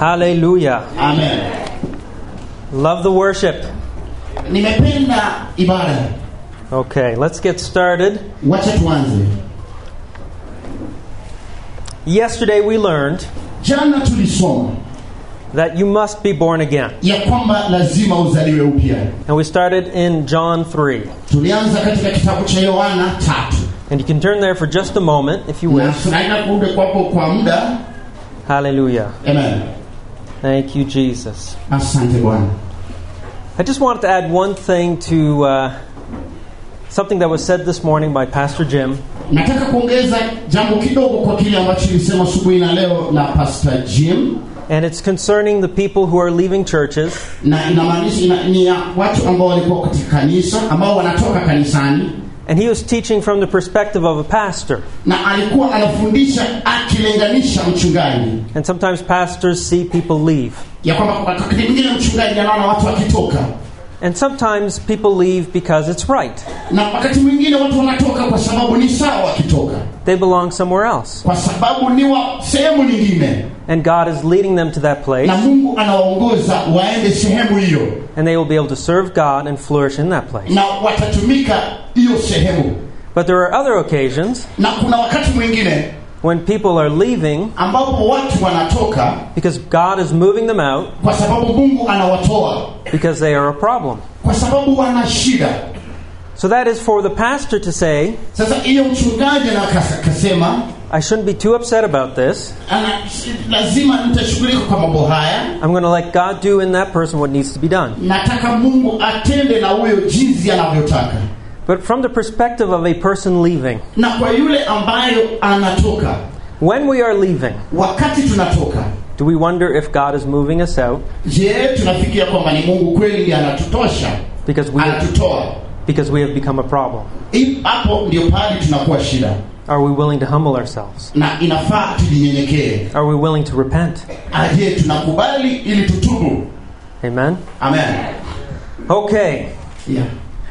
Hallelujah. Amen. Love the worship. Nimependa ibada. Okay, let's get started. Wacha tuanze. Yesterday we learned Jana tulisoma that you must be born again. ya kwamba lazima uzaliwe upya. And we started in John 3. Tulianza katika kitabu cha Yohana 3. And you can turn there for just a moment if you Na wish. tunaenda kurudi kwako kwa muda. Hallelujah. Amen. Thank you, Jesus. Asante Bwana. I just wanted to add one thing to something that was said this morning by Pastor Jim. Nataka kuongeza jambo kidogo kwa kile ambacho nilisema asubuhi na leo na Pastor Jim. And it's concerning the people who are leaving churches. Na inamaanisha ni watu ambao walikuwa katika kanisa ambao wanatoka kanisani. And he was teaching from the perspective of a pastor. Na alikuwa anafundisha akilinganisha mchungaji. And sometimes pastors see people leave. Ya kwamba wakati mwingine mchungaji anaona watu wakitoka. And sometimes people leave because it's right. Na wakati mwingine watu wanatoka kwa sababu ni sawa wakitoka. They belong somewhere else. Kwa sababu ni wa sehemu nyingine. And God is leading them to that place. Na Mungu anawaongoza waende sehemu hiyo. And they will be able to serve God and flourish in that place. Na watatumika hiyo sehemu. But there are other occasions Na kuna wakati mwingine when people are leaving ambapo watu wanatoka because God is moving them out kwa sababu Mungu anawatoa because they are a problem. kwa sababu wana shida. So that is for the pastor to say, Sasa hiyo mchungaji akasema, I shouldn't be too upset about this. Lazima nitashughulika kwa mambo haya. I'm going to let God do in that person what needs to be done. Nataka Mungu atende na huyo jinsi anavyotaka. But from the perspective of a person leaving, Na kwa yule ambayo anatoka, when we are leaving, wakati tunatoka, do we wonder if God is moving us out je, tunafikiria kwamba ni Mungu kweli ndiye anatutosha? Anatutoa because we have become a problem? Hapo ndio pale tunakuwa shida. Are we willing to humble ourselves? Na inafaa tujinyenyekee. Are we willing to repent? Aje tunakubali ili tutubu. Amen. Amen. Okay. Yeah.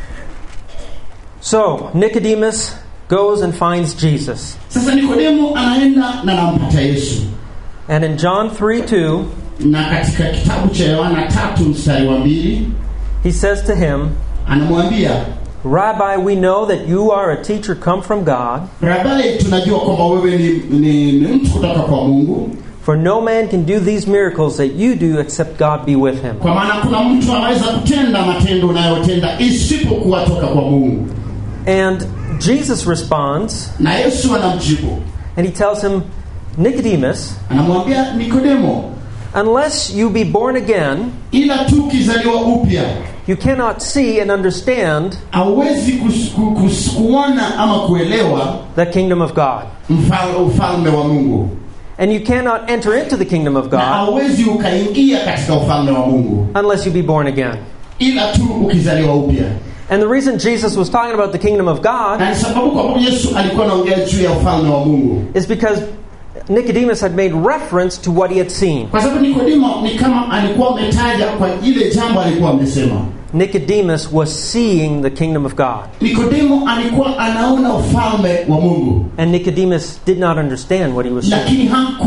So, Nicodemus goes and finds Jesus. Sasa Nikodemo anaenda na anampata Yesu. And in John 3:2, na katika kitabu cha Yohana 3:2, he says to him, anamwambia, Rabbi, we know that you are a teacher come from God. Rabbi, tunajua kwamba wewe ni mtu kutoka kwa Mungu. For no man can do these miracles that you do except God be with him. Kwa maana kuna mtu anaweza kutenda matendo unayotenda isipokuwa toka kwa Mungu. And Jesus responds, na Yesu anamjibu, and he tells him, Nicodemus, anamwambia Nikodemo, unless you be born again, ila tu kizaliwa upya, you cannot see and understand hauwezi kuona ama kuelewa the kingdom of God. Ufalme wa Mungu. And you cannot enter into the kingdom of God hauwezi ukaingia katika ufalme wa Mungu unless you be born again. Ila tu ukizaliwa upya. And the reason Jesus was talking about the kingdom of God is because Nicodemus had made reference to what he had seen. Nicodemus was seeing the kingdom of God. And Nicodemus did not understand what he was seeing.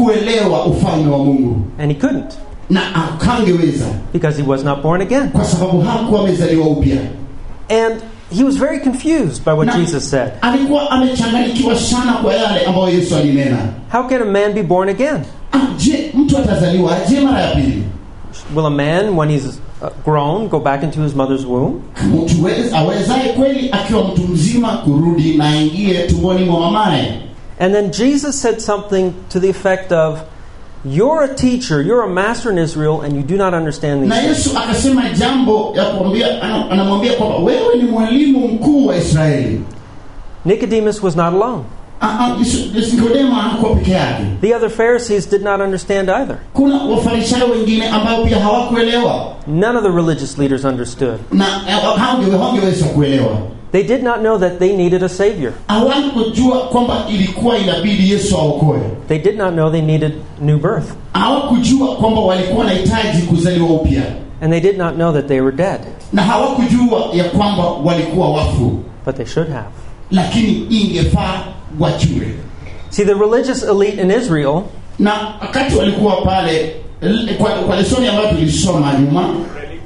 And he couldn't. Because he was not born again. And he was very confused by what Jesus said. How can a man be born again? Will a man, when he's grown, go back into his mother's womb? And then Jesus said something to the effect of, you're a teacher, you're a master in Israel, and you do not understand these things. Nicodemus was not alone. The other Pharisees did not understand either. None of the religious leaders understood. They did not know that they needed a Savior. They did not know they needed new birth. And they did not know that they were dead. But they should have. wajue. See, the religious elite in Israel, kwa lesoni ambayo tulisoma nyuma,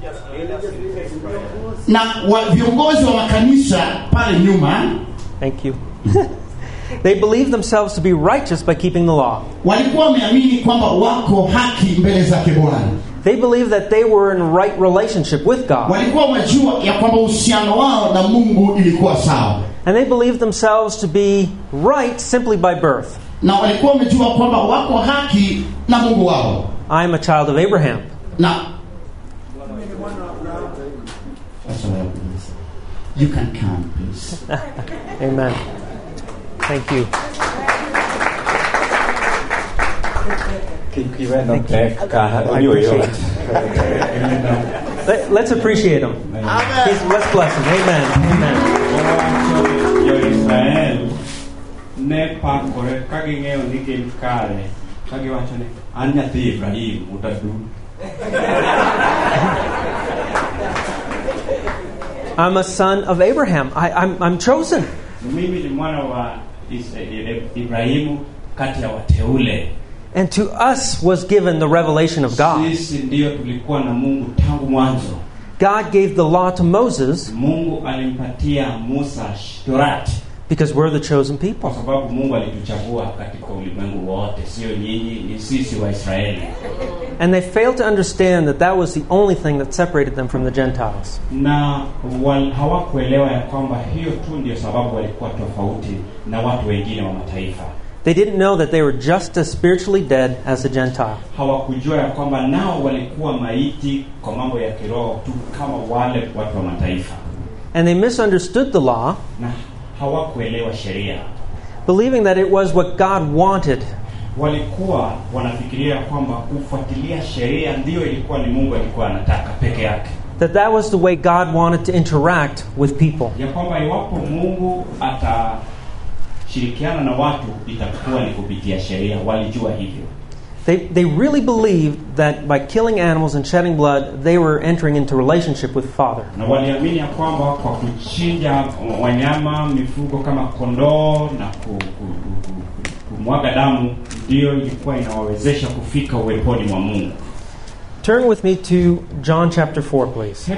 na viongozi wa makanisa pale nyuma, thank you, they believed themselves to be righteous by keeping the law. Walikuwa wameamini kwamba wako haki mbele zake Bwana. They believed that they were in right relationship with God. Walikuwa wajua ya kwamba uhusiano wao na Mungu ilikuwa sawa. And they believed themselves to be right simply by birth. Na walikuwa wamejua kwamba wako haki na Mungu wao. I am a child of Abraham. Na you can come, please. Amen. Thank you. Let's appreciate him. Amen. Let's bless him. Amen. Amen. I'm a son of Abraham. I'm chosen. And to us was given the revelation of God. God gave the law to Moses because we're the chosen people. And they failed to understand that that was the only thing that separated them from the Gentiles. They didn't know that they were just as spiritually dead as the Gentile. And they misunderstood the law, believing that it was what God wanted. That was the way God wanted to interact with people. They really believed that by killing animals and shedding blood, they were entering into relationship with the Father. Turn with me to John chapter 4, please.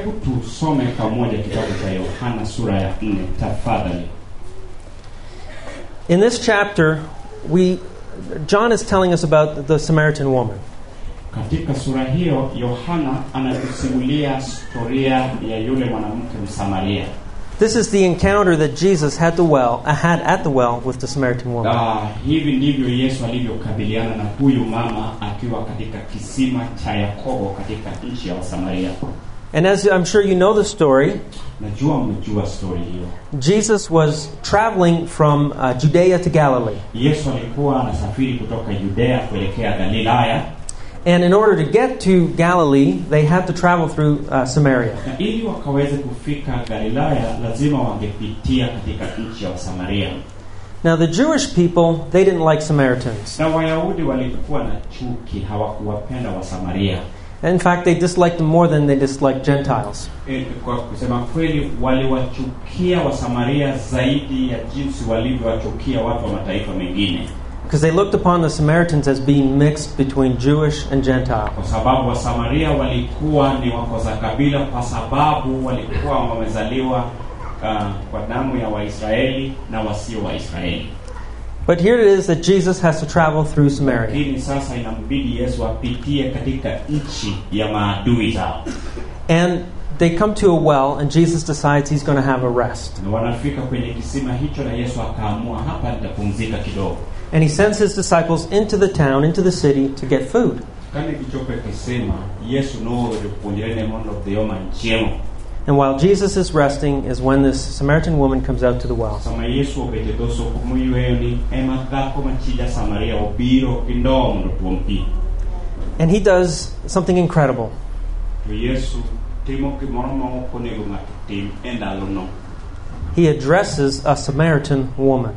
In this chapter, John is telling us about the Samaritan woman. Katika sura hiyo Yohana anatusimulia historia ya yule mwanamke Msamaria. This is the encounter that Jesus had at the well with the Samaritan woman. Hivi ndivyo Yesu alivyokabiliana na huyu mama akiwa katika kisima cha Yakobo katika nchi ya Samaria. And as I'm sure you know the story, najua story hiyo. Jesus was traveling from Judea to Galilee. Yesu alikuwa anasafiri kutoka Judea kuelekea Galilaya. And in order to get to Galilee, they had to travel through Samaria. Na ili wakaweze kufika Galilaya, lazima wangepitia katika nchi ya Samaria. Now the Jewish people, they didn't like Samaritans. Na Wayahudi walikuwa na chuki, hawakuwapenda wa Samaria. In fact, they disliked them more than they disliked Gentiles. Kwa kusema kweli, waliwachukia wa Samaria zaidi ya jinsi walivyowachukia watu wa mataifa mengine. Because they looked upon the Samaritans as being mixed between Jewish and Gentile. Kwa sababu wa Samaria walikuwa ni wakosa kabila, kwa sababu walikuwa wamezaliwa kwa damu ya Waisraeli na wasio Waisraeli. But here it is that Jesus has to travel through Samaria. Lakini sasa inambidi Yesu apitie katika nchi ya maadui zao. And they come to a well, and Jesus decides he's going to have a rest. Na wanafika kwenye kisima hicho, na Yesu akaamua hapa nitapumzika kidogo. And he sends his disciples into the town, into the city, to get food. And while Jesus is resting is when this Samaritan woman comes out to the well. And he does something incredible. He addresses a Samaritan woman,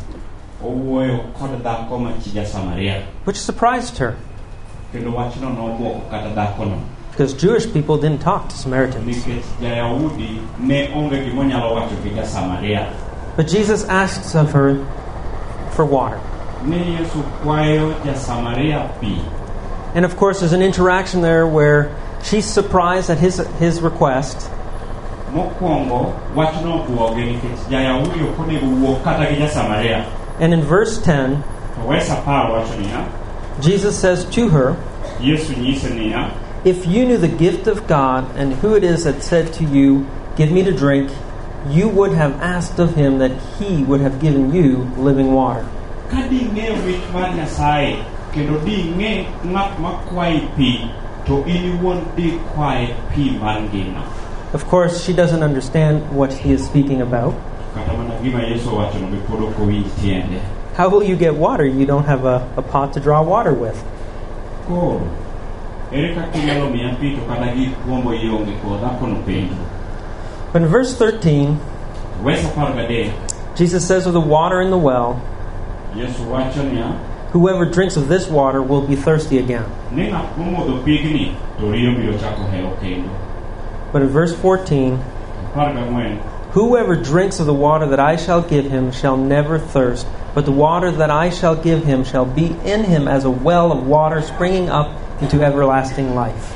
which surprised her, because Jewish people didn't talk to Samaritans. But Jesus asks of her for water. And of course there's an interaction there where she's surprised at his request. And in verse 10, Jesus says to her, if you knew the gift of God and who it is that said to you, give me to drink, you would have asked of him that he would have given you living water. Of course, she doesn't understand what he is speaking about. How will you get water? You don't have a pot to draw water with. But in verse 13, Jesus says of the water in the well, whoever drinks of this water will be thirsty again. But in verse 14, whoever drinks of the water that I shall give him shall never thirst, but the water that I shall give him shall be in him as a well of water springing up into everlasting life.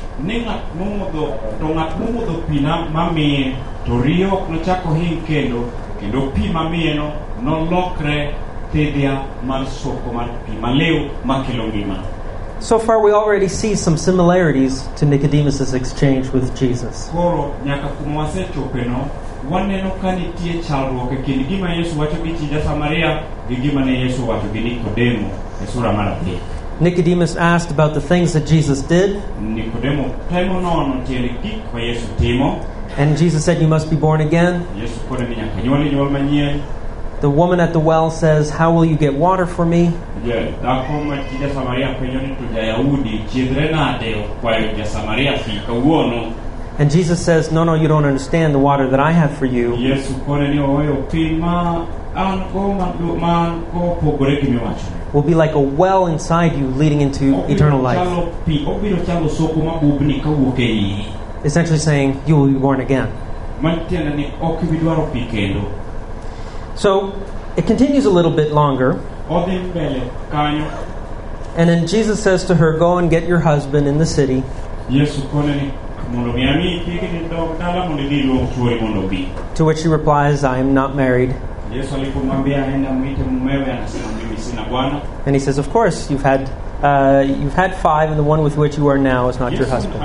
So far we already see some similarities to Nicodemus' exchange with Jesus. Nicodemus asked about the things that Jesus did. And Jesus said, you must be born again. The woman at the well says, how will you get water for me? And Jesus says, no, you don't understand the water that I have for you. Will be like a well inside you leading into eternal life. Essentially saying, you will be born again. So, it continues a little bit longer. And then Jesus says to her, go and get your husband in the city. To which she replies, I am not married. And he says, of course, you've had 5, and the one with which you are now is not your husband.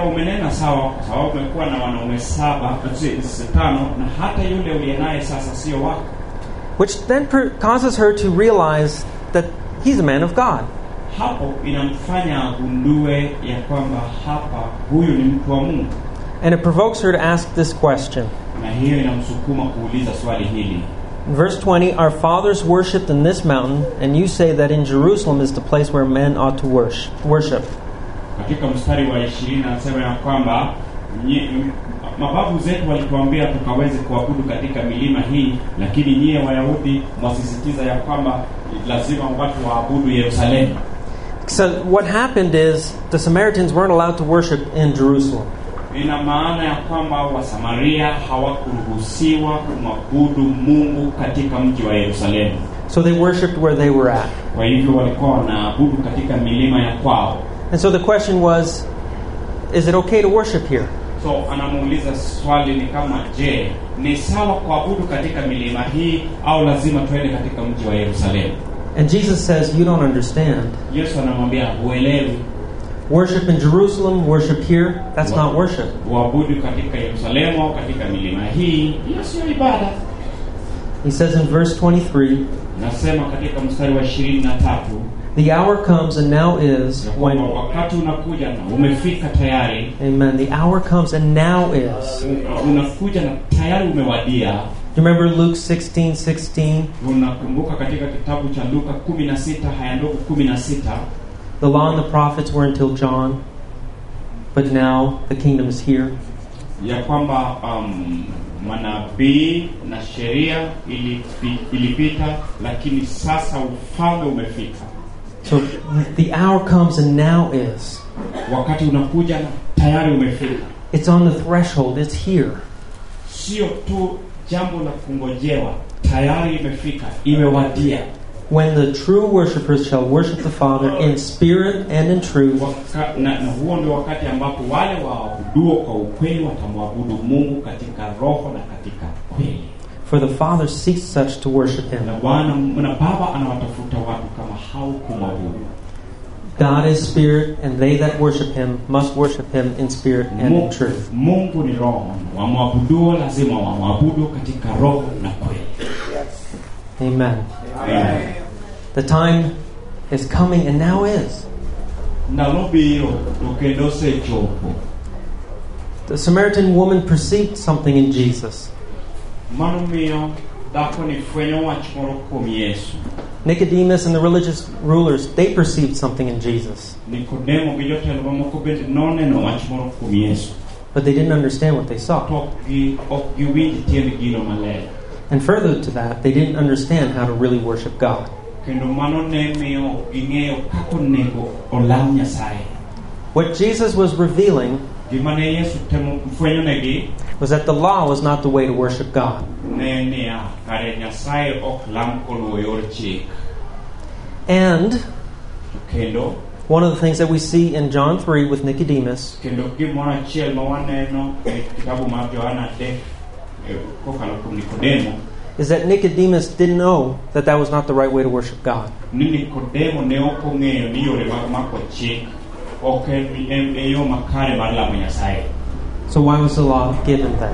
Which then causes her to realize that he's a man of God. And it provokes her to ask this question. In verse 20, our fathers worshipped in this mountain, and you say that in Jerusalem is the place where men ought to worship. Mababu zetu walituambia tukaweze kuabudu katika milima hii, lakini nyie Wayahudi mwasisitiza ya kwamba lazima watu waabudu Yerusalemu. So what happened is the Samaritans weren't allowed to worship in Jerusalem. Ina maana ya kwamba Wasamaria hawakuruhusiwa kumwabudu Mungu katika mji wa Yerusalemu. So they worshipped where they were at. Kwa hivyo walikuwa wanaabudu katika milima ya kwao. And so the question was, is it okay to worship here? So anamuuliza swali ni kama, je, ni sawa kuabudu katika milima hii au lazima tuende katika mji wa Yerusalemu? And Jesus says, you don't understand. Yesu anamwambia, huelewi. Worship in Jerusalem, worship here, that's not worship. Waabudu katika Yerusalemu au katika milima hii, hiyo sio ibada. He says in verse 23, nasema katika mstari wa 23, the hour comes and now is when... wakati unakuja na umefika tayari. Amen. The hour comes and now is. Unakuja na tayari umewadia. Do you remember Luke 16:16? Unakumbuka katika kitabu cha Luka 16 haya ndogo 16. The law and the prophets were until John, but now the kingdom is here. Ya kwamba manabii na sheria ilipita, lakini sasa ufalme umefika. So the hour comes and now is. Wakati unakuja na tayari umefika. It's on the threshold, it's here. Sio tu jambo la kungojewa, tayari imefika, imewadia. when the true worshippers shall worship the Father in spirit and in truth. Na huo ndio wakati ambapo wale waabuduo kwa ukweli watamwabudu Mungu katika roho na katika kweli. For the Father seeks such to worship him. Na Baba anawatafuta watu kama hao kumwabudu. God is spirit, and they that worship him must worship him in spirit and in truth. Mungu ni roho, wamwabuduo lazima wamwabudu katika roho na kweli. Amen. Amen. The time is coming, and now is. The Samaritan woman perceived something in Jesus. Nicodemus and the religious rulers, they perceived something in Jesus. But they didn't understand what they saw. And further to that, they didn't understand how to really worship God. What Jesus was revealing was that the law was not the way to worship God. And one of the things that we see in John 3 with Nicodemus is that Nicodemus didn't know that that was not the right way to worship God. So why was the law given then?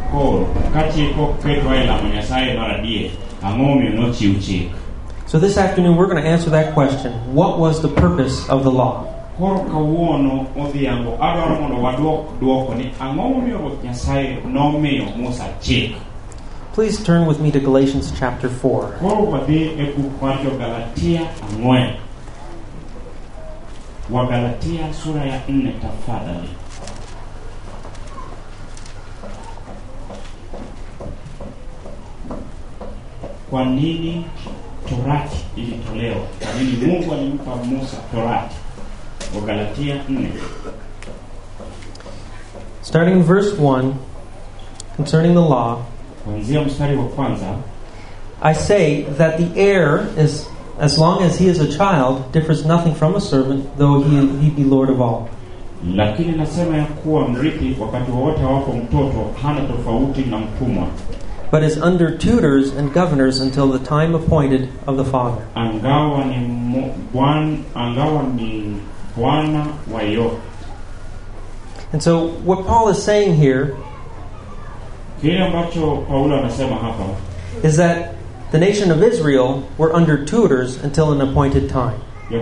So this afternoon we're going to answer that question. What was the purpose of the law? Please turn with me to Galatians chapter 4. Wagalatia sura ya 4 tafadhali. Kwa nini Torati ilitolewa? Kwa nini Mungu alimpa Musa Torati? Wagalatia 4. Starting in verse 1, concerning the law, kuanzia mstari wa kwanza, I say that the heir is, as long as he is a child, differs nothing from a servant, though he be Lord of all. Lakini nasema ya kuwa mrithi wakati wowote hawapo mtoto hana tofauti na mtumwa. But is under tutors and governors until the time appointed of the Father. Angawa ni Bwana wa yote. And so what Paul is saying here is that the nation of Israel were under tutors until an appointed time.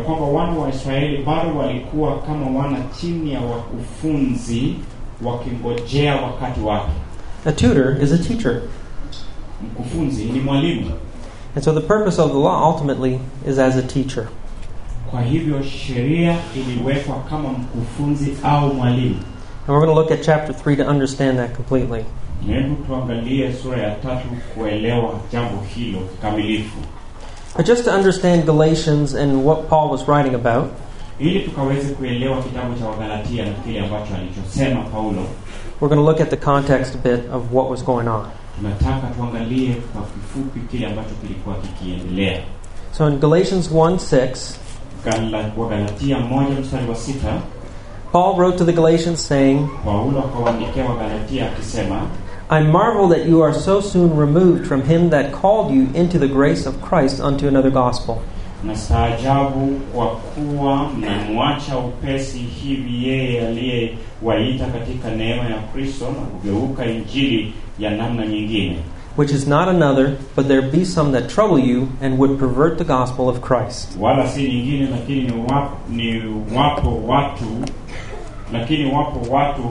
A tutor is a teacher. And so the purpose of the law ultimately is as a teacher. And we're going to look at chapter 3 to understand that completely. But just to understand Galatians and what Paul was writing about, we're going to look at the context a bit of what was going on. So in Galatians 1:6, Paul wrote to the Galatians saying, I marvel that you are so soon removed from him that called you into the grace of Christ unto another gospel. Nastaajabu kwa kuwa mnamwacha upesi hivi yeye aliyewaita katika neema ya Kristo na kugeuka injili ya namna nyingine. Which is not another, but there be some that trouble you and would pervert the gospel of Christ. Wala si nyingine lakini wapo watu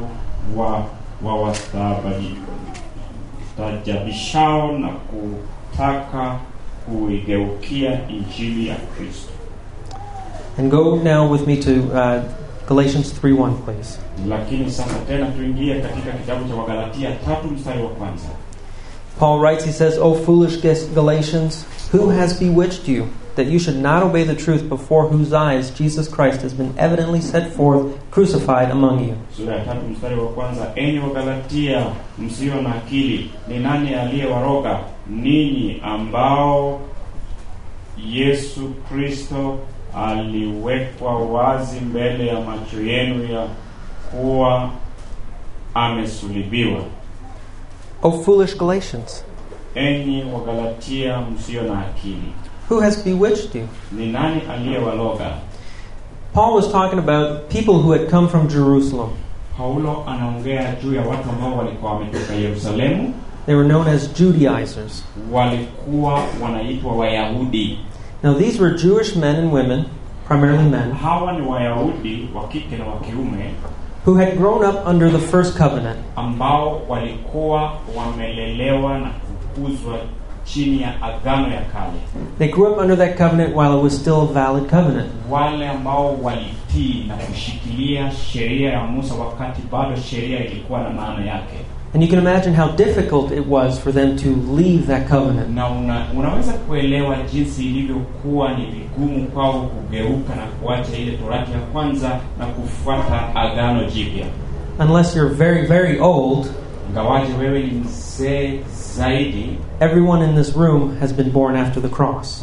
wastajabishao na kutaka kuigeukia injili ya Kristo. And go now with me to Galatians 3:1, please. Lakini sasa tena tuingie katika kitabu cha Wagalatia 3 mstari wa kwanza. Paul writes, he says, O foolish Galatians, who has bewitched you, that you should not obey the truth, before whose eyes Jesus Christ has been evidently set forth, crucified among you? Sura ya 3 mstari wa kwanza. Enyi Wagalatia, msio na akili, ni nani aliyewaroga ninyi ambao Yesu Kristo aliwekwa wazi mbele ya macho yenu ya kuwa amesulubiwa. O foolish Galatians, enyi Wagalatia msio na akili, who has bewitched you? Ni nani aliyewaloga? Paul was talking about people who had come from Jerusalem. Paulo anaongea juu ya watu ambao walikuwa wametoka Yerusalemu. They were known as Judaizers. Walikuwa wanaitwa Wayahudi. Now these were Jewish men and women, primarily men. Hawa ni Wayahudi wa kike na wa kiume who had grown up under the first covenant. Ambao walikuwa wamelelewa na kukuzwa chini ya agano ya kale. They grew up under that covenant while it was still a valid covenant. Wale ambao walitii na kushikilia sheria ya Musa wakati bado sheria ilikuwa na maana yake. And you can imagine how difficult it was for them to leave that covenant. Na unaweza kuelewa jinsi ilivyokuwa ni vigumu kwao kugeuka na kuacha ile torati ya kwanza na kufuata agano jipya. Unless you're very, very old, ngawaje wewe ni mzee zaidi, everyone in this room has been born after the cross.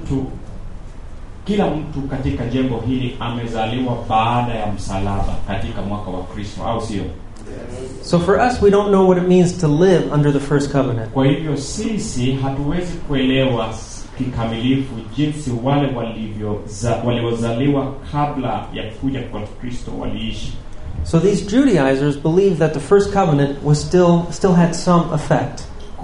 Kila mtu katika jengo hili amezaliwa baada ya msalaba katika mwaka wa Kristo, au sio? So for us, we don't know what it means to live under the first covenant. Kwa hivyo sisi hatuwezi kuelewa kikamilifu jinsi wale waliozaliwa kabla ya kuja kwa Kristo waliishi. So these Judaizers believed that the first covenant was still had some effect.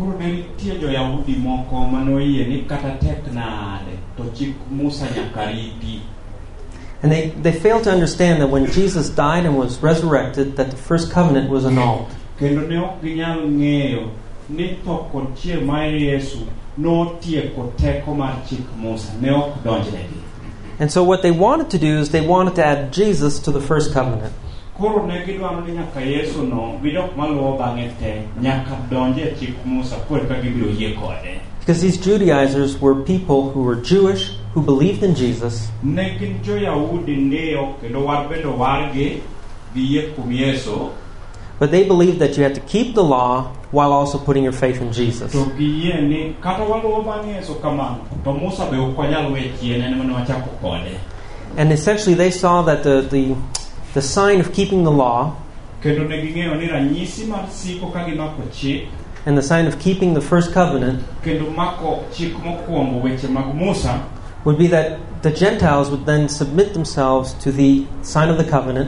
And they failed to understand that when Jesus died and was resurrected, that the first covenant was annulled. And so what they wanted to do is they wanted to add Jesus to the first covenant. Because these Judaizers were people who were Jewish, who believed in Jesus. But they believed that you had to keep the law while also putting your faith in Jesus. And essentially they saw that the sign of keeping the law and the sign of keeping the first covenant would be that the Gentiles would then submit themselves to the sign of the covenant,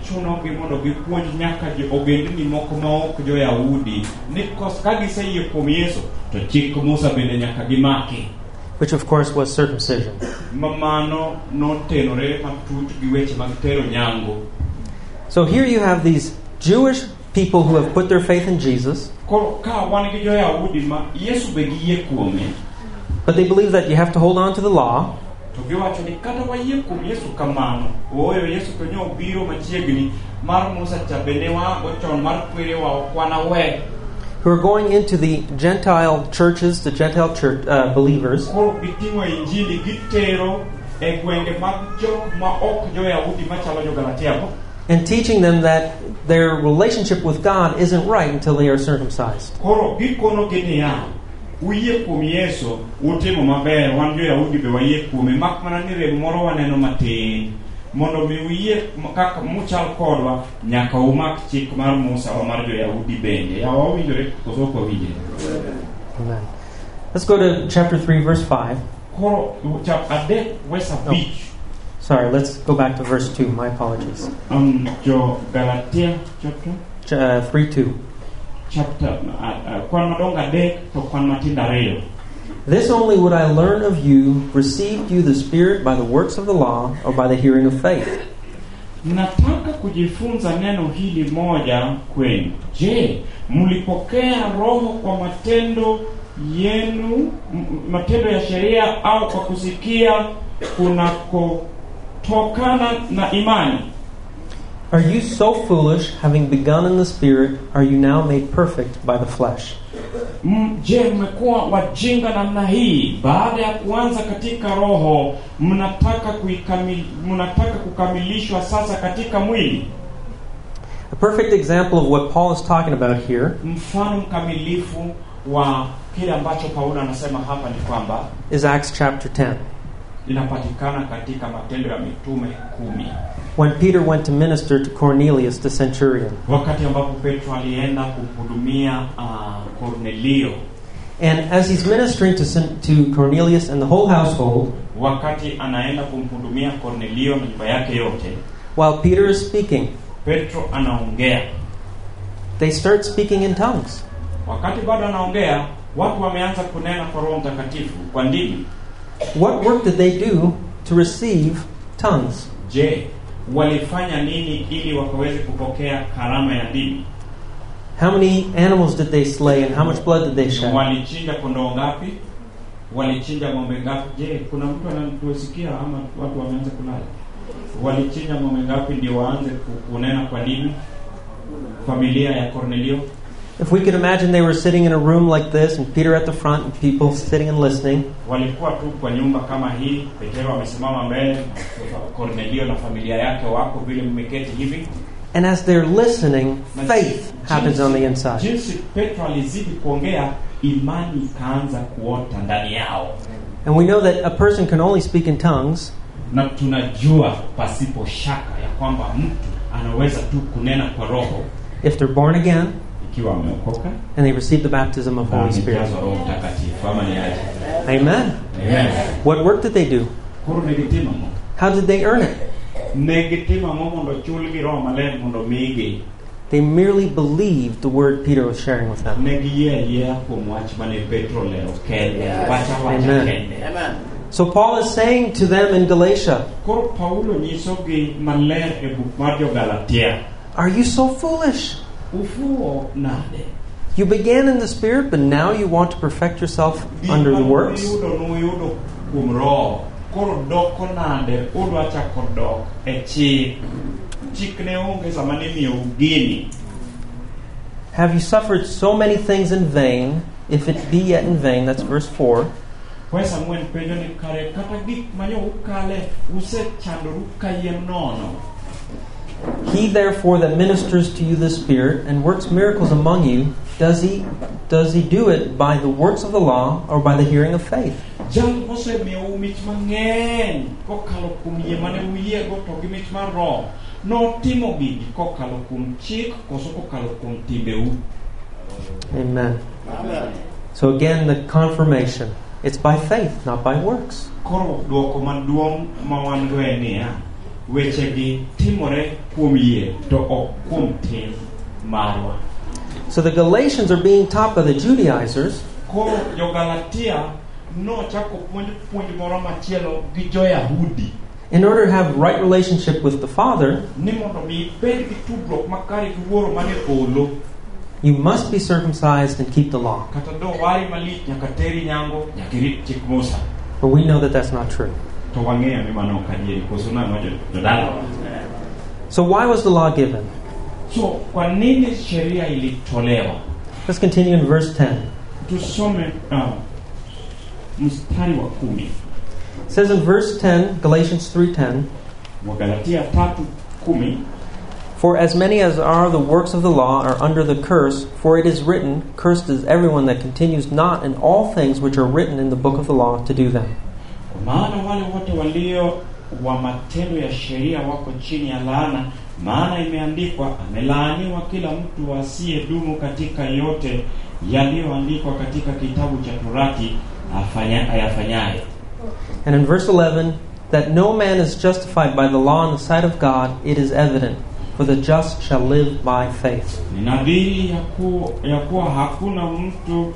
which of course was circumcision. So here you have these Jewish people who have put their faith in Jesus, but they believe that you have to hold on to the law. Who are going into the Gentile churches, the Gentile church believers, and teaching them that their relationship with God isn't right until they are circumcised. Amen. Let's go to chapter 3, verse 5. Sorry, let's go back to verse 2. My apologies. Galatia chapter 3:2. This only would I learn of you, received you the Spirit by the works of the law or by the hearing of faith? Nataka kujifunza neno hili moja kwenu. Je, mlipokea roho kwa matendo yenu, matendo ya sheria, au kwa kusikia kunakotokana na imani? Are you so foolish, having begun in the Spirit, are you now made perfect by the flesh? Je, mmekuwa wajinga namna hii? Baada ya kuanza katika roho, mnataka kukamilishwa sasa katika mwili? A perfect example of what Paul is talking about here mfano mkamilifu wa kile ambacho Paulo anasema hapa ni kwamba is Acts chapter 10. inapatikana katika Matendo ya Mitume 10. When Peter went to minister to Cornelius the centurion. Wakati ambapo Petro alienda kumhudumia Cornelio. And as he's ministering to Cornelius and the whole household, wakati anaenda kumhudumia Cornelio na nyumba yake yote, while Peter is speaking, Petro anaongea. They start speaking in tongues. Wakati bado anaongea, watu wameanza kunena kwa Roho Mtakatifu kwa ndimi. What work did they do to receive tongues? Je, walifanya nini ili wakaweze kupokea karama ya ndimi? How many animals did they slay and how much blood did they shed? Walichinja kondoo ngapi? Walichinja ng'ombe ngapi? Je, kuna mtu anatusikia ama watu wameanza kulala? Walichinja ng'ombe ngapi ndio waanze kunena kwa ndimi? Familia ya Cornelio. If we could imagine they were sitting in a room like this and Peter at the front and people sitting and listening. Walikuwa tu kwa nyumba kama hii, Petro amesimama mbele, Cornelio na familia yake wako vile mmeketi hivi. And as they're listening, faith happens on the inside. Jinsi Petro alizidi kuongea, imani ikaanza kuota ndani yao. And we know that a person can only speak in tongues. Na tunajua pasipo shaka ya kwamba mtu anaweza tu kunena kwa roho if they're born again ikiwa ameokoka and they receive the baptism of Holy Spirit. Amen. Amen. What work did they do? How did they earn it? They merely believed the word Peter was sharing with them. Amen. So Paul is saying to them in Galatia, are you so foolish? You began in the Spirit, but now you want to perfect yourself under the works? Have you suffered so many things in vain, if it be yet in vain? That's verse 4. He therefore that ministers to you the Spirit and works miracles among you, does he do it by the works of the law or by the hearing of faith? Amen. So again, the confirmation. It's by faith, not by works. So the Galatians are being taught by the Judaizers in order to have right relationship with the Father. You must be circumcised and keep the law. But we know that that's not true. So why was the law given? Let's continue in verse 10. It says in verse 10, Galatians 3:10, for as many as are the works of the law are under the curse, for it is written, cursed is everyone that continues not in all things which are written in the book of the law to do them. Maana wale wote walio wa matendo ya sheria wako chini ya laana, maana imeandikwa, amelaaniwa kila mtu asiyedumu katika yote yaliyoandikwa katika kitabu cha Torati ayafanyaye. And in verse 11, that no man is justified by the law in the sight of God, it is evident, for the just shall live by faith. Ninadhiri ya kuwa hakuna mtu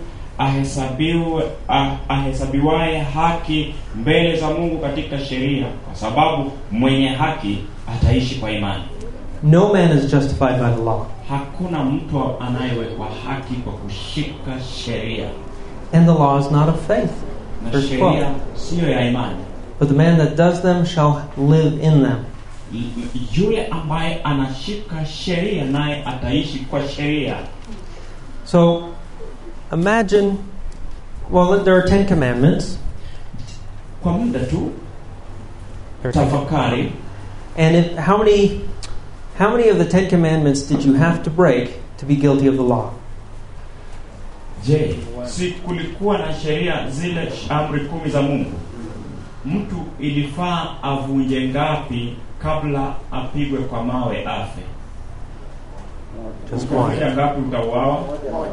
ahesabiwaye haki mbele za Mungu katika sheria, kwa sababu mwenye haki ataishi kwa imani. No man is justified by the law. Hakuna mtu anayewekwa haki kwa kushika sheria. And the law is not of faith. Na sheria sio ya imani. But the man that does them shall live in them. Yule ambaye anashika sheria naye ataishi kwa sheria. So imagine, well, there are 10 commandments. Kwa muda tu tafakari. And how many of the 10 commandments did you have to break to be guilty of the law? Je, si kulikuwa na sheria zile amri 10 za Mungu? Mtu ilifaa avunje ngapi kabla apigwe kwa mawe afe? Just one. Ngapi utauawa?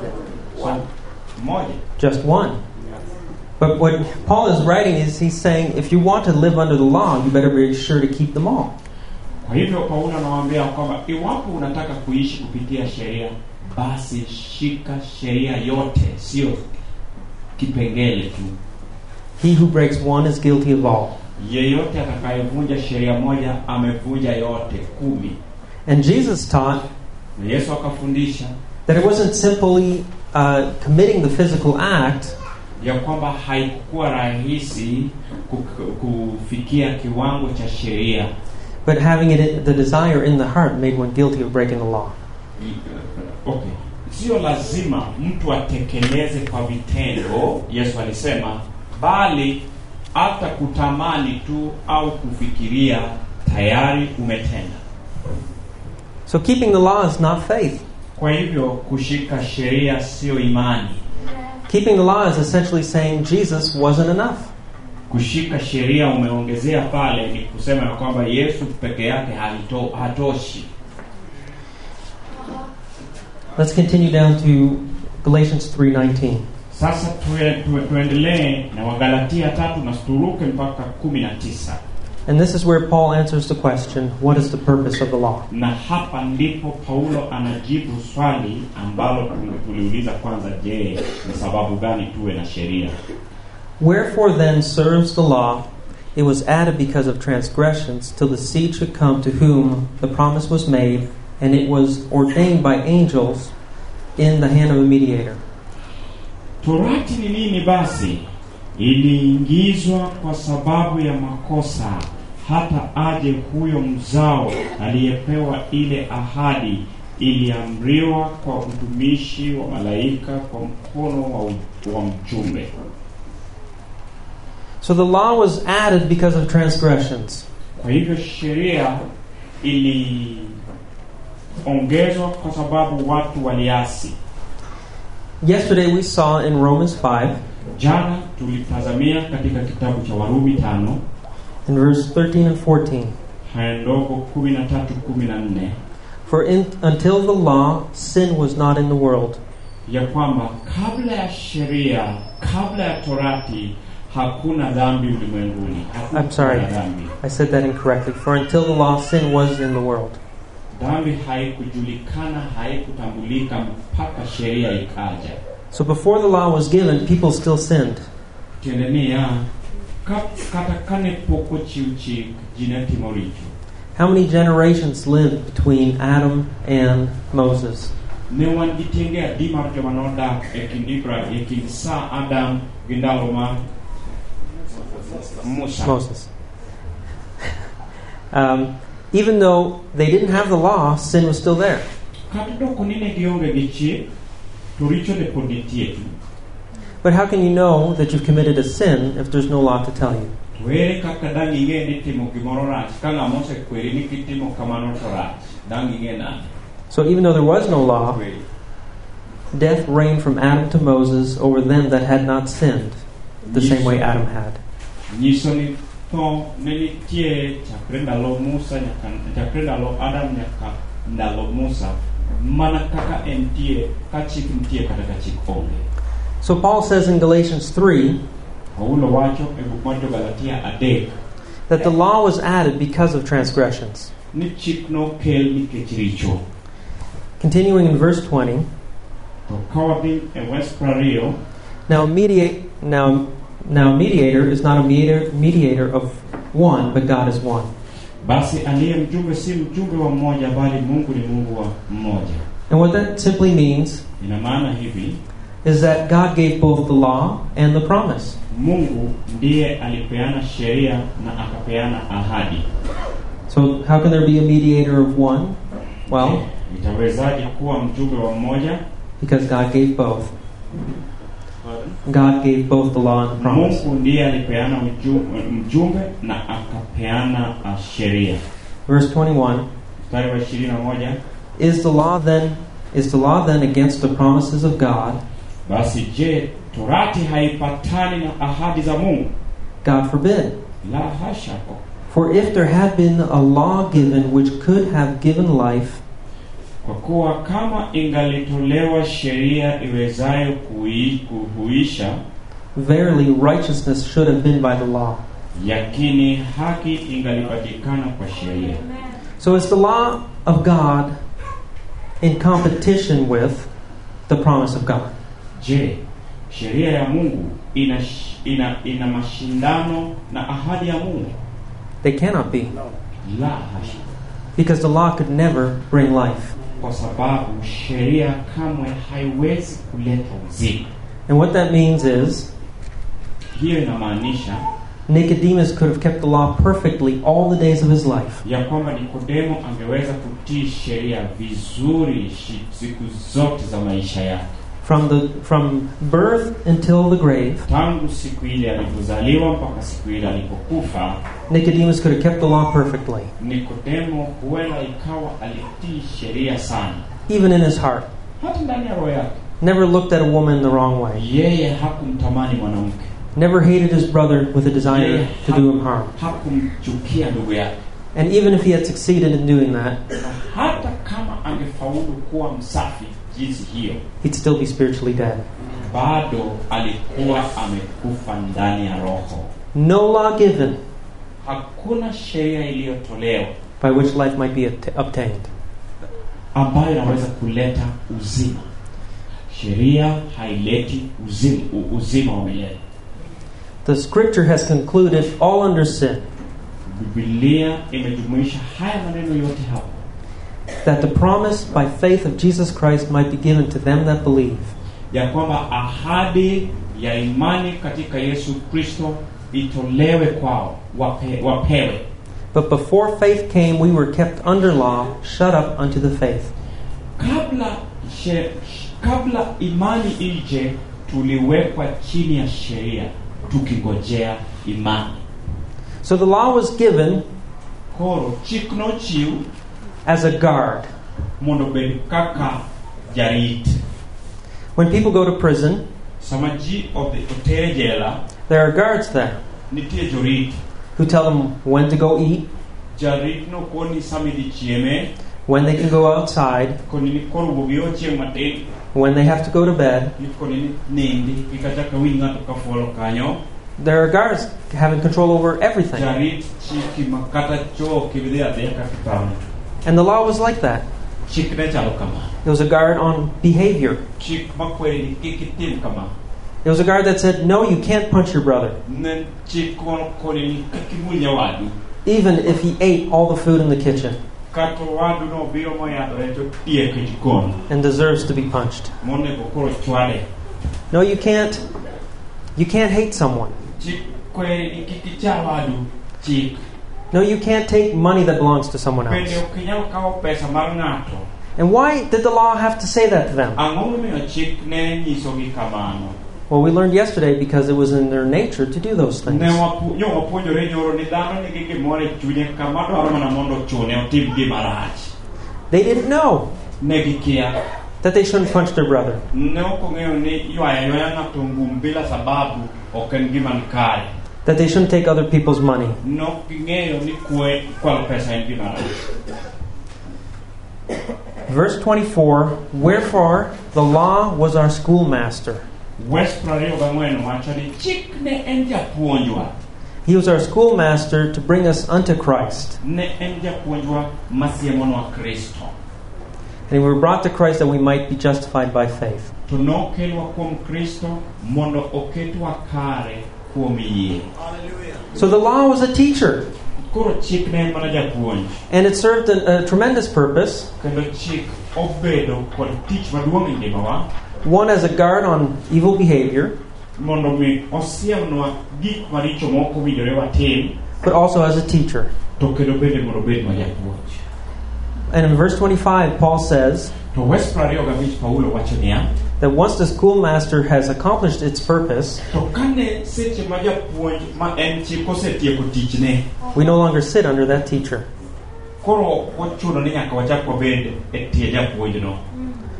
Moja. Just one. But what Paul is writing is he's saying if you want to live under the law, you better be sure to keep them all. Kwa hivyo Paulo anawaambia kwamba iwapo unataka kuishi kupitia sheria, basi shika sheria yote, sio kipengele tu. He who breaks one is guilty of all. Yeyote atakayevunja sheria moja amevunja yote 10. And Jesus taught Yesu akafundisha that it wasn't simply committing the physical act, ya kwamba haikuwa rahisi kufikia kiwango cha sheria, but having it the desire in the heart made one guilty of breaking the law. Okay. Sio lazima mtu atekeleze kwa vitendo, Yesu alisema, bali hata kutamani tu au kufikiria tayari umetenda. So keeping the law is not faith. Kwa hivyo kushika sheria sio imani. Keeping the law is essentially saying Jesus wasn't enough. Kushika sheria umeongezea pale ni kusema kwamba Yesu peke yake hatoshi. Let's continue down to Galatians 3:19. Sasa tuendelee na Wagalatia 3 na turuke mpaka 19. And this is where Paul answers the question, what is the purpose of the law? Na hapa ndipo Paulo anajibu swali ambalo tuliuliza kwanza, je, ni sababu gani tuwe na sheria? Wherefore then serves the law? It was added because of transgressions, till the seed should come to whom the promise was made, and it was ordained by angels in the hand of a mediator. Torati ni nini basi? Iliingizwa kwa sababu ya makosa, hata aje huyo mzao aliyepewa ile ahadi. Iliamriwa kwa utumishi wa malaika kwa mkono wa mjumbe. So the law was added because of transgressions. Kwa hivyo sheria iliongezwa kwa sababu watu waliasi. Yesterday we saw in Romans 5, jana tulitazamia katika kitabu cha Warumi 5 in verse 13 and 14. Haya ndogo 13-14. For until the law, sin was not in the world. Ya kwamba kabla ya sheria, kabla ya Torati, hakuna dhambi ulimwenguni. I'm sorry, I said that incorrectly. For until the law, sin was in the world. Dhambi haikujulikana, haikutambulika mpaka sheria ikaja. So before the law was given, people still sinned. How many generations lived between Adam and Moses? Moses. Even though they didn't have the law, sin was still there. But how can you know that you've committed a sin if there's no law to tell you? So even though there was no law, death reigned from Adam to Moses over them that had not sinned, the same way Adam had. So Paul says in Galatians 3 that the law was added because of transgressions. Continuing in verse 20. Now a mediator is not a mediator of one, but God is one. And what that simply means is that God gave both the law and the promise. So how can there be a mediator of one? Well, because God gave both. God gave both the law and the promise. Verse 21. Is the law then against the promises of God? Basi je, Torati haipatani na ahadi za Mungu? God forbid. La hasha. For if there had been a law given which could have given life, kwa kuwa kama ingalitolewa sheria iwezayo kuhuisha, verily righteousness should have been by the law. Yakini haki ingalipatikana kwa sheria. So is the law of God in competition with the promise of God? Je, sheria ya Mungu ina mashindano na ahadi ya Mungu? They cannot be. La hasha. Because the law could never bring life. Kwa sababu sheria kamwe haiwezi kuleta uzima. And what that means is, hiyo inamaanisha Nicodemus could have kept the law perfectly all the days of his life. ya kwamba Nikodemo angeweza kutii sheria vizuri siku zote za maisha yake. From birth until the grave, tangu siku ile alipozaliwa mpaka siku ile alipokufa, Nicodemus could have kept the law perfectly. Nikodemo huenda ikawa alitii sheria sana. Even in his heart. Hata ndani ya roho yake. Never looked at a woman the wrong way. Yeye hakumtamani mwanamke. Never hated his brother with a desire to do him harm. Hakumchukia ndugu yake. And even if he had succeeded in doing that, hata kama angefaulu kuwa msafi jinsi hiyo, he'd still be spiritually dead. Bado alikuwa amekufa ndani ya roho. No law given, hakuna sheria iliyotolewa by which life might be obtained, ambayo inaweza kuleta uzima. Sheria haileti uzima wa milele. The scripture has concluded all under sin. Biblia imejumuisha haya maneno yote hapo. That the promise by faith of Jesus Christ might be given to them that believe. Ya kwamba ahadi ya imani katika Yesu Kristo itolewe kwao, wapewe. But before faith came, we were kept under law, shut up unto the faith. Kabla imani ije, tuliwekwa chini ya sheria, tukingojea imani. So the law was given as a guard. When people go to prison, there are guards there who tell them when to go eat, when they can go outside, when they have to go to bed. There are guards having control over everything. And the law was like that. It was a guard on behavior. It was a guard that said, no, you can't punch your brother, even if he ate all the food in the kitchen and deserves to be punched. No, you can't hate someone. No, you can't take money that belongs to someone else. And why did the law have to say that to them? Well, we learned yesterday because it was in their nature to do those things. They didn't know that they shouldn't punch their brother. That they shouldn't take other people's money. Verse 24, wherefore the law was our schoolmaster. He was our schoolmaster to bring us unto Christ. And we were brought to Christ that we might be justified by faith. So the law was a teacher. And it served a tremendous purpose. One, as a guard on evil behavior, but also as a teacher. And in verse 25, Paul says that once the schoolmaster has accomplished its purpose, we no longer sit under that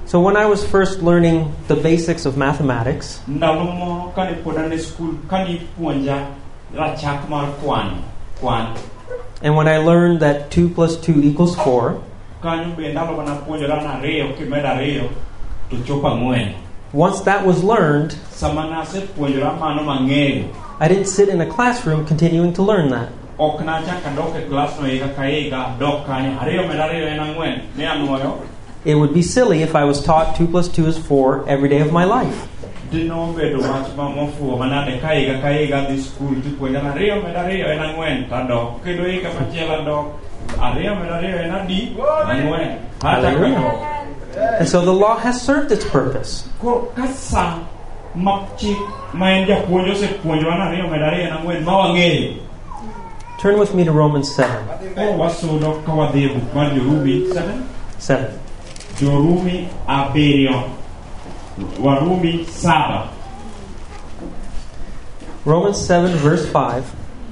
So when I was first learning the basics of mathematics, ndalomo kani podane school kani puonja rachak mar kwan and when I learned that 2 plus 2 equals 4, kanyo be ndalo bana puonjora na reyo kimeda reyo to chopa ngwen. once that was learned, Samana se puonjora mano mangeyo. I didn't sit in a classroom continuing to learn that. Okna chaka doke class no iga kaiga dokani reyo meda reyo ena ngwen ne anuoyo. It would be silly if I was taught 2 plus 2 is 4 every day of my life. Dino bedo wach mamofu manade kaiga this school tu puonja na reyo meda reyo ena ngwen ta dok kedo iga pachela dok reyo meda reyo ena di ngwen hata kado. And so the law has served its purpose. Ko kasa mapchi maenja puonjo se puonjo na reyo meda reyo ena ngwen mawangeyo. Turn with me to Romans 7. Waso dok kawadhi buk mar Jorumi 7. Jorumi abirio Warumi 7. Romans 7 verse 5.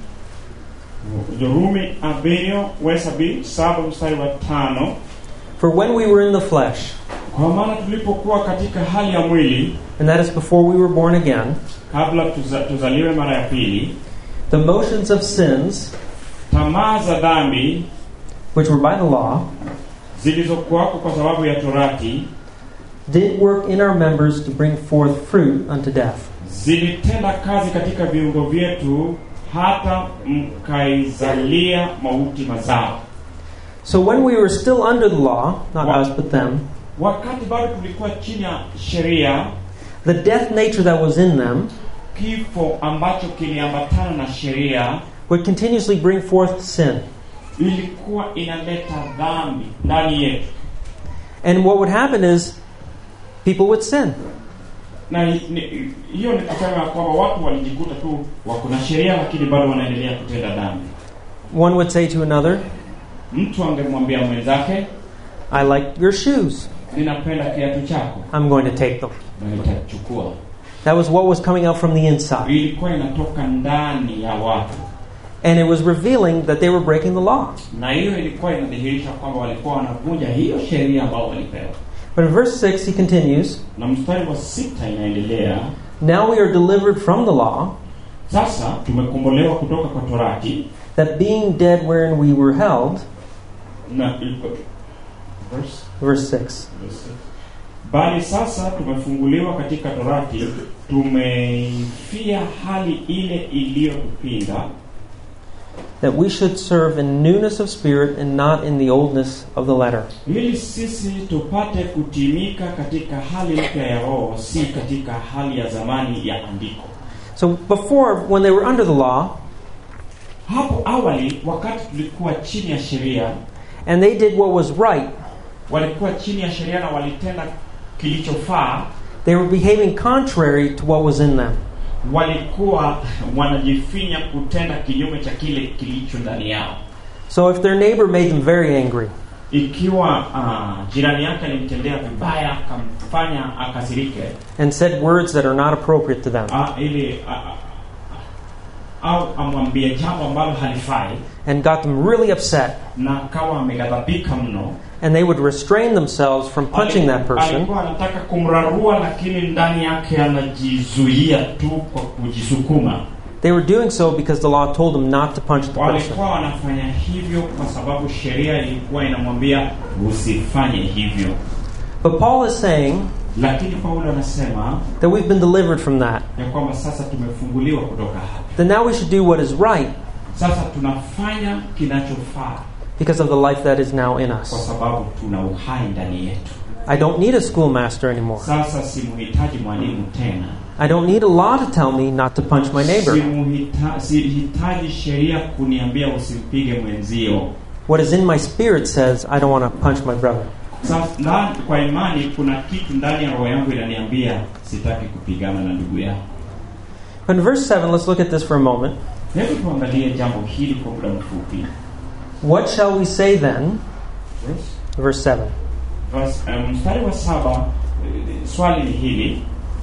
Jorumi abirio wesabi 7 mstari wa 5. For when we were in the flesh, Kwa maana tulipokuwa katika hali ya mwili, and that is before we were born again, kabla tuzaliwe mara ya pili, the motions of sins, tamaa za dhambi which were by the law, zilizokuwako kwa sababu ya torati, did work in our members to bring forth fruit unto death. zilitenda kazi katika viungo vyetu hata mkaizalia mauti mazao. So when we were still under the law, not us but them, Wakati bado tulikuwa chini ya sheria, the death nature that was in them kifo ambacho kiliambatana na sheria would continuously bring forth sin. ilikuwa inaleta dhambi ndani yetu. And what would happen is people would sin. Na hiyo ni kusema kwamba watu walijikuta tu wako na sheria lakini bado wanaendelea kutenda dhambi. One would say to another, Mtu angemwambia mwenzake, I like your shoes. ninapenda kiatu chako, I'm going to take them. na nitachukua. That was what was coming out from the inside. Ilikuwa inatoka ndani ya watu. And it was revealing that they were breaking the law. Na hiyo ilikuwa inadhihirisha kwamba walikuwa wanavunja hiyo sheria ambayo walipewa. But in verse 6 he continues, Na mstari wa 6 inaendelea, now we are delivered from the law, sasa tumekombolewa kutoka kwa torati, that being dead wherein we were held, na verse 6, bali sasa tumefunguliwa katika torati, tumeifia hali ile iliyotupinga, that we should serve in newness of spirit and not in the oldness of the letter. ili sisi tupate kutimika katika hali mpya ya roho, si katika hali ya zamani ya andiko. So before, when they were under the law, Hapo awali wakati tulikuwa chini ya sheria, and they did what was right, walikuwa chini ya sheria na walitenda kilichofaa, they were behaving contrary to what was in them. walikuwa wanajifinya kutenda kinyume cha kile kilicho ndani yao. So if their neighbor made them very angry, Ikiwa jirani yake alimtendea vibaya, akamfanya akasirike, and said words that are not appropriate to them, au amwambie jambo ambalo halifai, and got them really upset, na kawa ameghadhabika mno, and they would restrain themselves from punching that person, alikuwa anataka kumrarua, lakini ndani yake anajizuia tu kwa kujisukuma. they were doing so because the law told them not to punch the person. Walikuwa wanafanya hivyo kwa sababu sheria ilikuwa inamwambia usifanye hivyo. But Paul is saying Lakini Paulo anasema that we've been delivered from that, ya kwamba sasa tumefunguliwa kutoka hapo. that now we should do what is right Sasa tunafanya kinachofaa because of the life that is now in kwa us. sababu tuna uhai ndani yetu. I don't need a schoolmaster anymore. Sasa simhitaji mwalimu tena. I don't need a law to tell me not to punch my neighbor. Sihitaji sheria kuniambia usimpige mwenzio. What is in my spirit says I don't want to punch my brother. Sasa kwa imani kuna kitu ndani ya roho yangu inaniambia sitaki kupigana na ndugu yangu. But in verse 7, let's look at this for a moment. Hebu tuangalie jambo hili kwa muda mfupi. What shall we say then? Verse 7. Mstari wa 7, swali ni hili.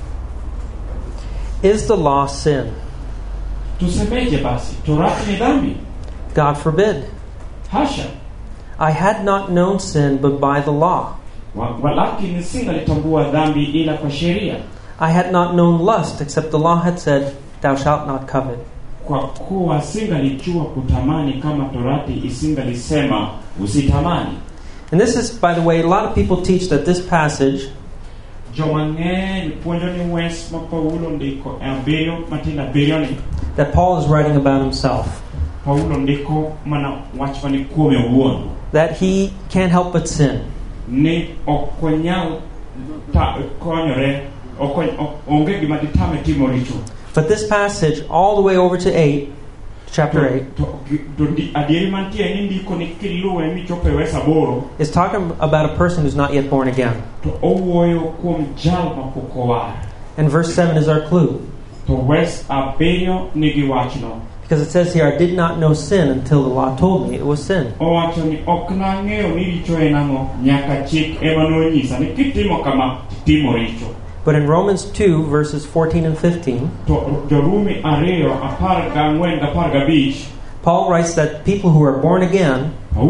Is the law sin? Tusemeje basi? Torati ni dhambi? God forbid. Hasha. I had not known sin but by the law. Walakini singalitambua dhambi ila kwa sheria. I had not known lust, except the law had said, "Thou shalt not covet." Kwa kuwa singalijua kutamani kama Torati isingalisema usitamani. And this is, by the way, a lot of people teach that this passage that Paul is writing about himself, that he can't help but sin. But this passage, all the way over to chapter 8, is talking about a person who's not yet born again. And verse 7 is our clue. Because it says here, I did not know sin until the law told me it was sin. But in Romans 2, verses 14 and 15, Paul writes that people who are born again,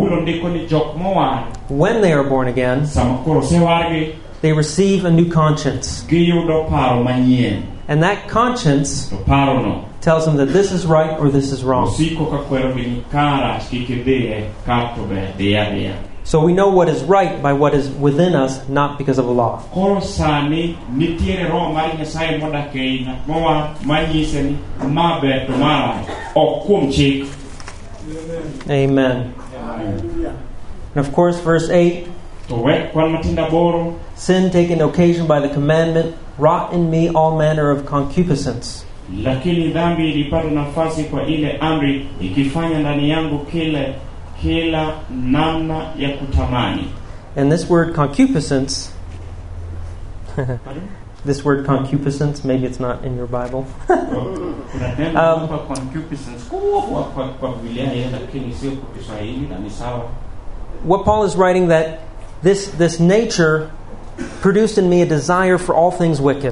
when they are born again, they receive a new conscience. And that conscience tells them that this is right or this is wrong. So we know what is right by what is within us, not because of a law. Amen. And of course, verse 8, sin taking occasion by the commandment wrought in me all manner of concupiscence. Lakini dhambi ilipata nafasi kwa ile amri ikifanya ndani yangu kila namna ya kutamani. And this word concupiscence, this word concupiscence, maybe it's not in your Bible. What Paul is writing, that this nature produced in me a desire for all things wicked.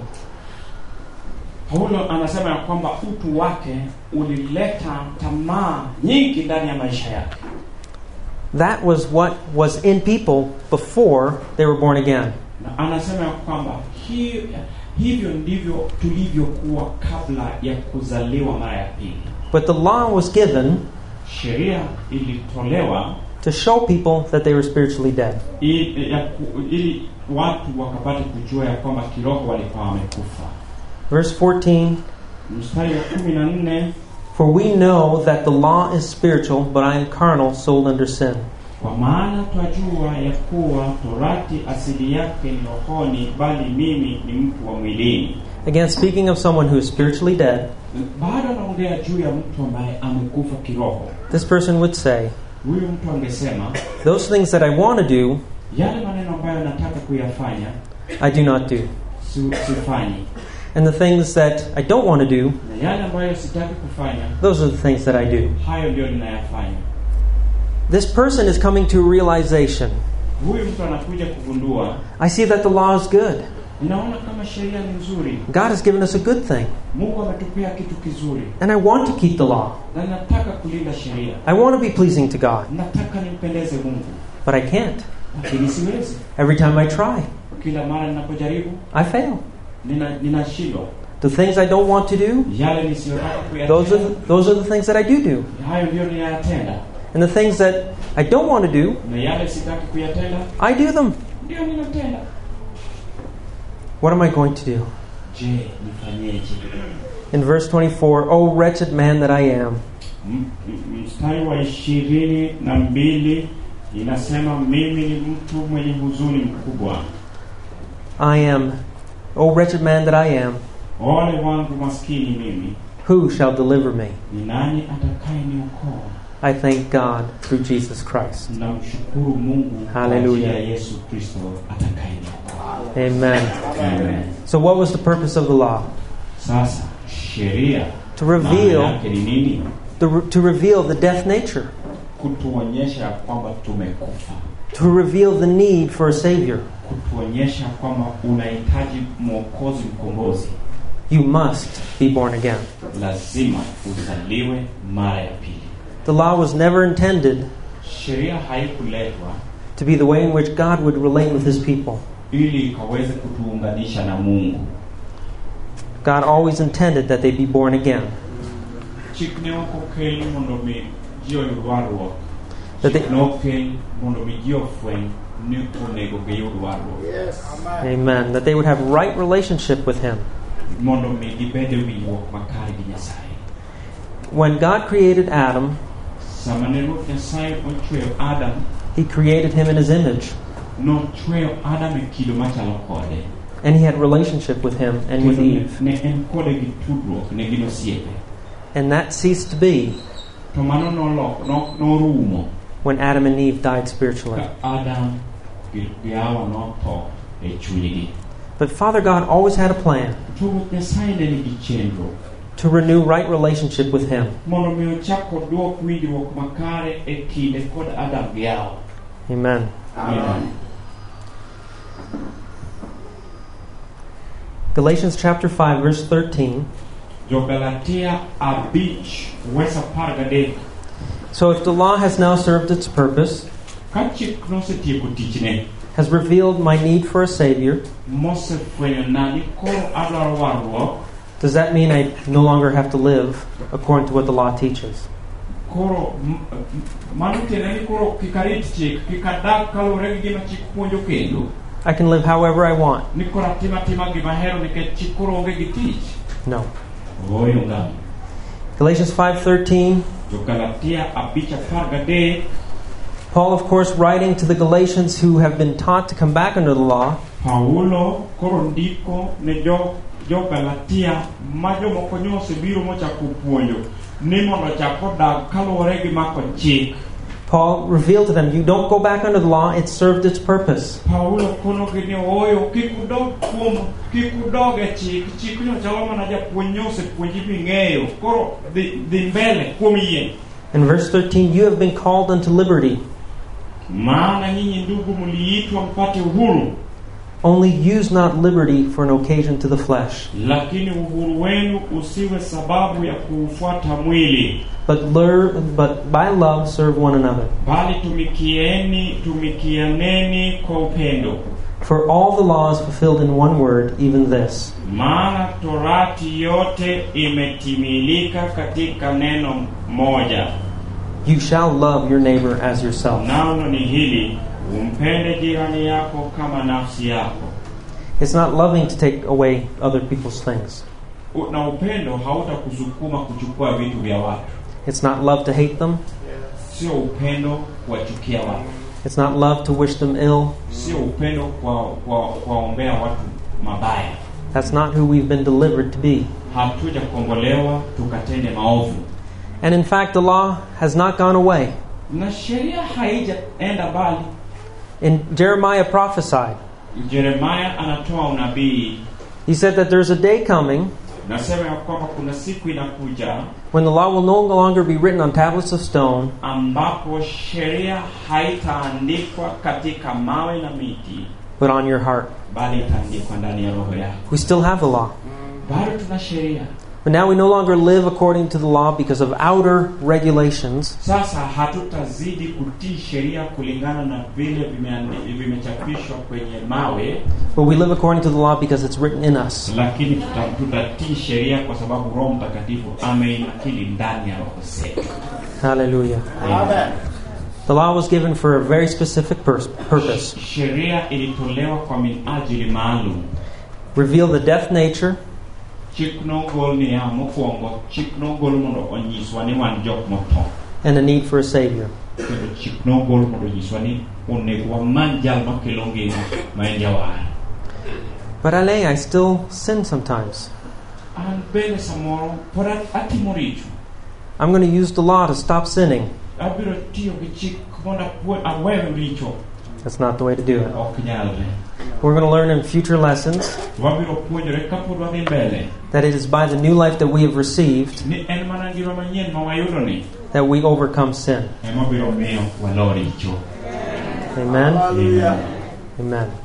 Paulo anasema ya kwamba utu wake ulileta tamaa nyingi ndani ya maisha yake. That was what was in people before they were born again. Na anasema ya kwamba hivyo ndivyo tulivyokuwa kabla ya kuzaliwa mara ya pili. But the law was given, sheria ilitolewa, to show people that they were spiritually dead. Ili watu wakapata kujua ya kwamba kiroho walikuwa wamekufa. Verse 14, mstari wa 14, for we know that the law is spiritual, but I am carnal, sold under sin. Kwa maana twajua ya kuwa Torati asili yake ni rohoni, bali mimi ni mtu wa mwilini. Again, speaking of someone who is spiritually dead, bado naongea juu ya mtu ambaye amekufa kiroho. This person would say, huyu mtu angesema, those things that I want to do, yale maneno ambayo nataka kuyafanya, I do not do. Sifanyi. And the things that I don't want to do, those are the things that I do. This person is coming to a realization. I see that the law is good. God has given us a good thing. And I want to keep the law. I want to be pleasing to God. But I can't. Every time I try, I fail. The things I don't want to do, those are the things that I do. And the things that I don't want to do, I do them. What am I going to do? In verse 24, O wretched man that I am. I am, O wretched man that I am, who shall deliver me? I thank God through Jesus Christ. Hallelujah. Amen. So what was the purpose of the law? To reveal the death nature. To reveal the need for a Savior. You must be born again. The law was never intended to be the way in which God would relate with His people. ili kaweze kutuunganisha na Mungu. God always intended that they be born again. Chikne oko keli mondo mi jio yudwaruok. That they, Chikne oko keli mondo mi jio fwen ni onego ge yudwaruok. Yes. amen. That they would have right relationship with Him. Mondo mi gibede winjruok makare gi Nyasaye. When God created Adam, Sama ne Ruoth Nyasaye ochweyo Adam, He created him in His image. nochweyo Adam e kido machalo kode. And He had relationship with him and with Eve. Ne en kode gi tudruok, ne gin osiepe. And that ceased to be To mano norumo when Adam and Eve died spiritually. ka Adam gi Hawa notho e chunygi. But Father God always had a plan To Ruoth Nyasaye ne nigi chenro to renew right relationship with Him. mondo mi ochak oduok winjruok makare e kinde kod Adam gi Hawa. Amen. Amen. Galatians chapter 5 verse 13. Jo-Galatia 5:13. So if the law has now served its purpose, Ka chik nosetieko tichne, has revealed my need for a Savior, mosefwenyo na ni koro adwaro warruok, does that mean I no longer have to live according to what the law teaches? koro mano tiende ni koro kik arit chik, kik adak kaluwore gi gima chik puonjo kendo. I can live however I want. Ni koro atima gima ahero nikech chik koro onge gi tich. No. Oyo ngam. Galatians 5:13. Jo-Galatia 5:13. Paul, of course, writing to the Galatians who have been taught to come back under the law, Paulo koro ndiko ne jo-Galatia ma jomoko nyosebiro mochako puonjo ni mondo chak odag kaluwore gi mako chik. Paul revealed to them, you don't go back under the law, it served its purpose. Paulo kono gi ni oyo kik udog e chik no chalo mana japuonj osepuonji ming'eyo koro dhi mbele kuom yie. In verse 13, you have been called unto liberty. Maana nyinyi ndugu mliitwa mpate uhuru, Only use not liberty for an occasion to the flesh, lakini uhuru wenu usiwe sababu ya kuufuata mwili, but by love serve one another. bali tumikianeni kwa upendo. For all the law is fulfilled in one word, even this: Maana torati yote imetimilika katika neno moja. you shall love your neighbor as yourself. Nalo ni hili, umpende jirani yako kama nafsi yako. It's not loving to take away other people's things. Na upendo hautakusukuma kuchukua vitu vya watu. It's not love to hate them. Sio upendo kuwachukia watu. It's not love to wish them ill. Sio upendo kuwaombea watu mabaya. That's not who we've been delivered to be. Hatuja kuombolewa tukatende maovu. And in fact, the law has not gone away. Na sheria haijaenda mbali. In Jeremiah prophesied. Jeremiah anatoa unabii. He said that there's a day coming Nasema ya kwamba kuna siku inakuja when the law will no longer be written on tablets of stone, ambapo sheria haitaandikwa katika mawe na miti, but on your heart. bali itaandikwa ndani ya roho yako. We still have the law. Bado tuna sheria. But now we no longer live according to the law because of outer regulations, Sasa hatutazidi kutii sheria kulingana na vile vimechapishwa kwenye mawe, but we live according to the law because it's written in us. lakini tutatii sheria kwa sababu Roho Mtakatifu ameinakili ndani ya roho zetu. Hallelujah. Amen. The law was given for a very specific purpose. Sheria ilitolewa kwa minajili maalum. Reveal the death nature, Chikno gol ni mokwongo, chikno gol mondo onyiswa ni wan jok motho. and the need for a Savior. Kendo chikno gol mondo onyiswa ni onego wamany jal makelo ngima ma en jawar. But I still sin sometimes. An bende samoro pod atimo richo. I'm going to use the law to stop sinning. Abiro tiyo gi chik mondo aweyo richo. That's not the way to do it. Ok nyalre. We're going to learn in future lessons Wabiro puonjore kapod wadhi mbele that it is by the new life that we have received ni en mana ngima manyien ma wayudo ni that we overcome sin. ema biro miyo walo richo. Amen. Hallelujah. Amen.